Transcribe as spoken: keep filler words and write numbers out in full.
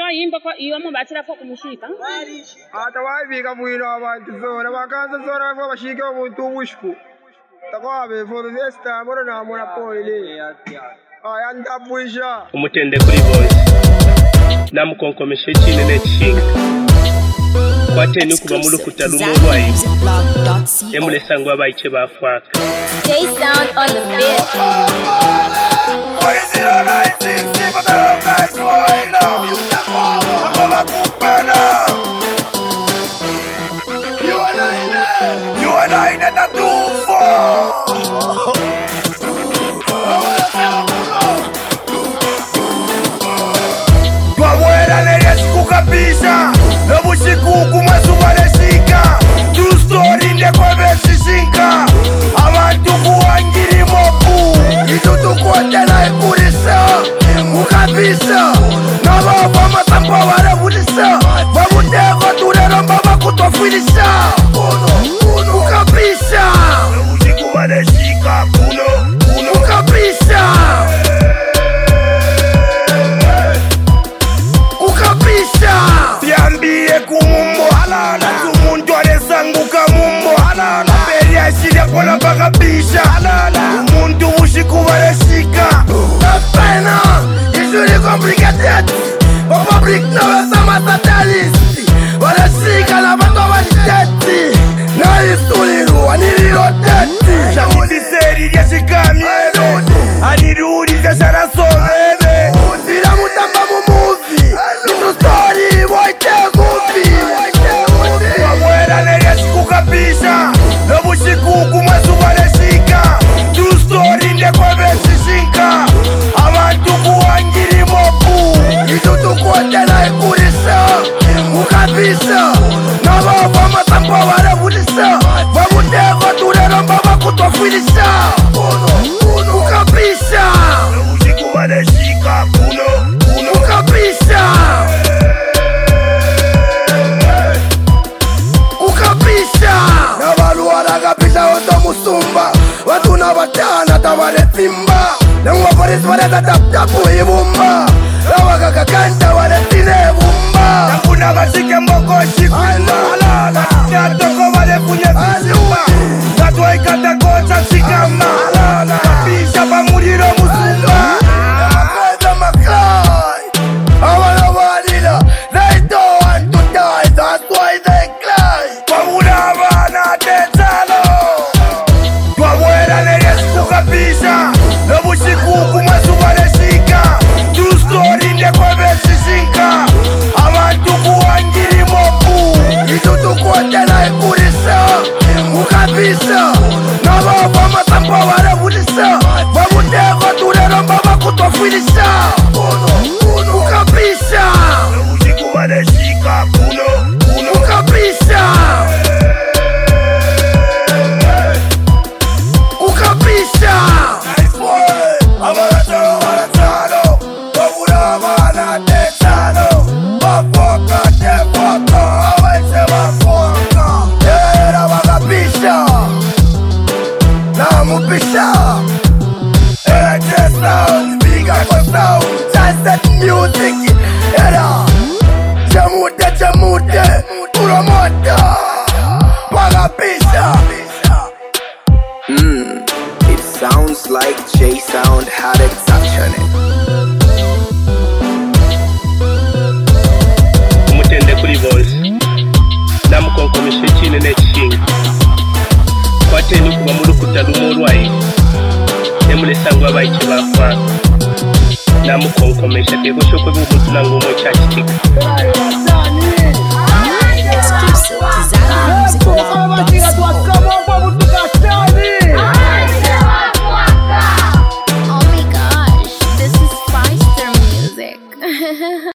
So yimba kwa iyo mubatira ko kumushika. Ata wabika mwino abantu zona bakanza zona ngo bashike umuntu ubushku. Takwabe for the first time ora na mona poile. Aya ndabwisha. Umutende kuri voice. Namukonkomeshe chine ne chinga. Kwateni kuba mulukuta lumurwayi. Emule sangwa bayiche bafwaka. J Sound on the beat. What is it on nine six six for the best boy now? You can fall, I'm gonna cook now. You and I, you and I never do for. Tu abuela le es cucapisha, lo bushikuku masubaleshika. True story ne kwebe sishinka. Abantu kuangiri mopu. Itutukuatela ekurisa Mukabisa Naba vama sampa wale bulisa Vabuteko tulero mbaba kutofilisa Mukabisa Ujiku wale shika kuno Mukabisa Mukabisa Piambie kumumbo halala Tumundu anesanguka mumbo halala Peri ashiria kola bakabisha halala Tumundu ujiku wale shika Pena, usually complicated But public now is a satanist Wale shika la bato wajiteti Na istuliru, aniliyo teti Shakiti seri ya shikami Anirudi za sharasome Zira mutamba mu movie Nitu story, woite gupi Wawela nere shikukapisha Lobu shikuku masu wale shika True story nekwebe shishinka Abantu kuangiri mopu Itutukuatela ekurisa Mukabisa Naba vama sampa wale bulisa Vabuteko tulero mbaba kutofilisa Mukabisa Ujiku wale shika kuno Mukabisa Mukabisa Nabaluara kabisa oto musumba Watu na batana tabale timba Nangwa paris wale tataptapu ibumba Lawaka kakanta wale tine bumba Nakuna basike mboko shikuma Halala Natoko wale kunye vizuma Natwa ikata kocha shikama Halala Kapisha pamuriro musumba Namakeza makai Awana walila They don't want to die That's why they cry Pamuna wana tetalo Tuabuela nere sikukapisha Lobu shikuku masubale shika True story nekwebe shishinka Abantu kuangiri mopu Itutukuatela ekurisa Mukabisa Naba vama sampa wale bulisa Vabuteko tulero mbaba kutofilisa Mukabisa Ujiku wale shika kuno Mukabisa Mukabisa Nice boy Abaratano, abaratano Wabura wana tetano Wafoka tefoka Awese wafoka Era wakabisha Namupisha Era J Sound Biga kwa sound Sunset music Era Jamude jamude Uramota Wakabisha Mm, it sounds like J Sound had a touch on it. Umutende kuri voice. Namukonkomeshe chine ne chinga. Kwateni kuba mulukuta lumurwayi. Emule sangwa bayiche bafwaka. Namukonkomeshe tegosho kwe bubutu nangu umwe chachitika. Exclusive design music.